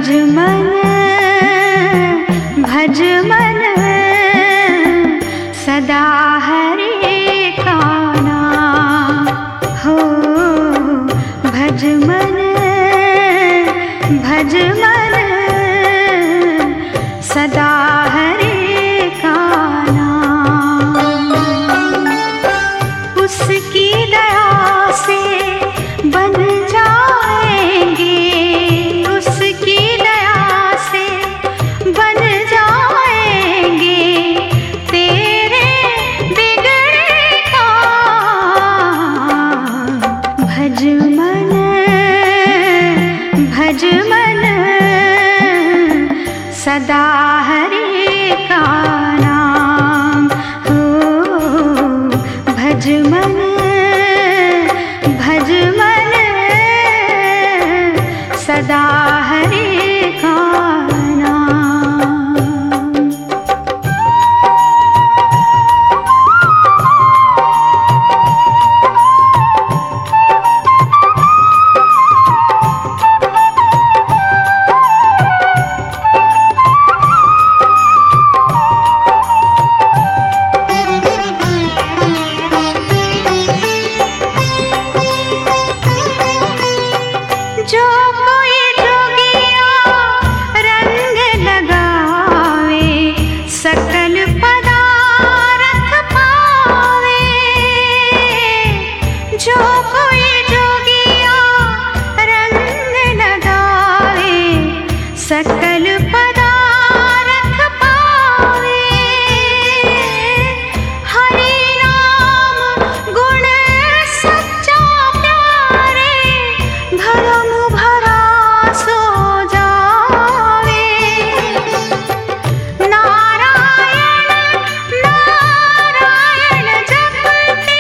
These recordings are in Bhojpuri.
भज मन सदा हरे का नाम हो। भज मन सदा हरे का नाम। उसकी दया से बन जाएंगे, उसकी दया से बन जाएंगे तेरे बिगड़े काम। भज मन सदा हरे का नाम हो। भज मन सदा हरे का नाम। जो कोई जोगिया रंग लगावे, सकल पदारथ पावे। जो कोई जोगिया रंग लगावे, सकल पदारथ पावे। हरि नाम गुण सच्चा प्यारे, भरम भरा सो जावे। नारायण नारायण जपते,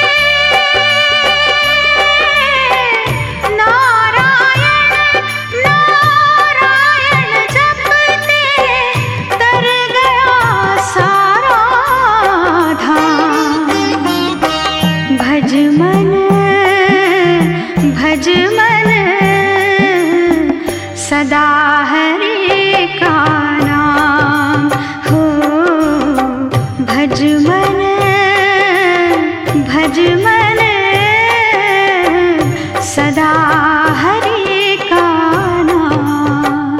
नारायण नारायण जपते तर गया सारा धाम। भज मन सदा हरे का नाम हो। भज मन सदा हरे का नाम।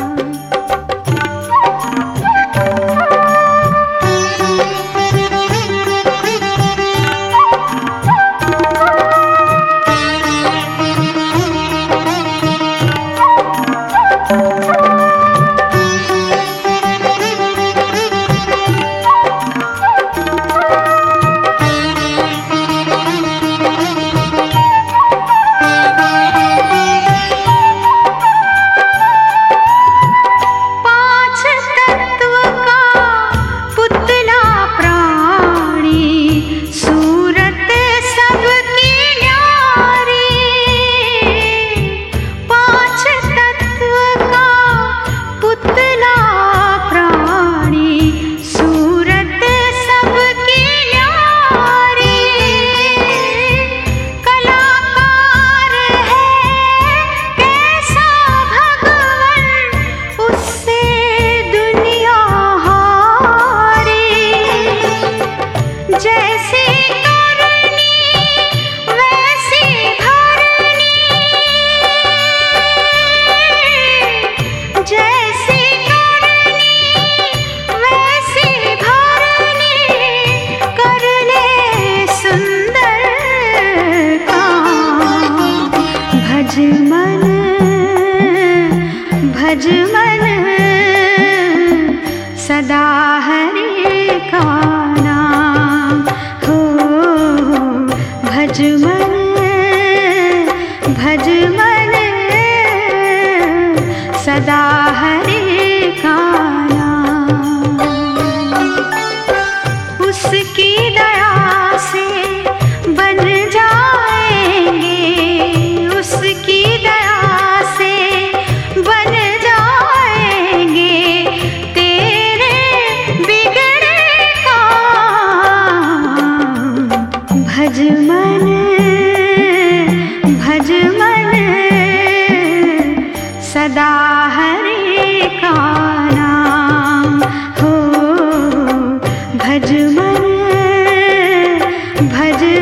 भज मन सदा हरे का नाम हो। भज मन सदा हरे का नाम। उसकी दया से बन जाएंगे, उसकी दया से बन जाएंगे तेरे बिगड़े काम। भज मन सदा है। भज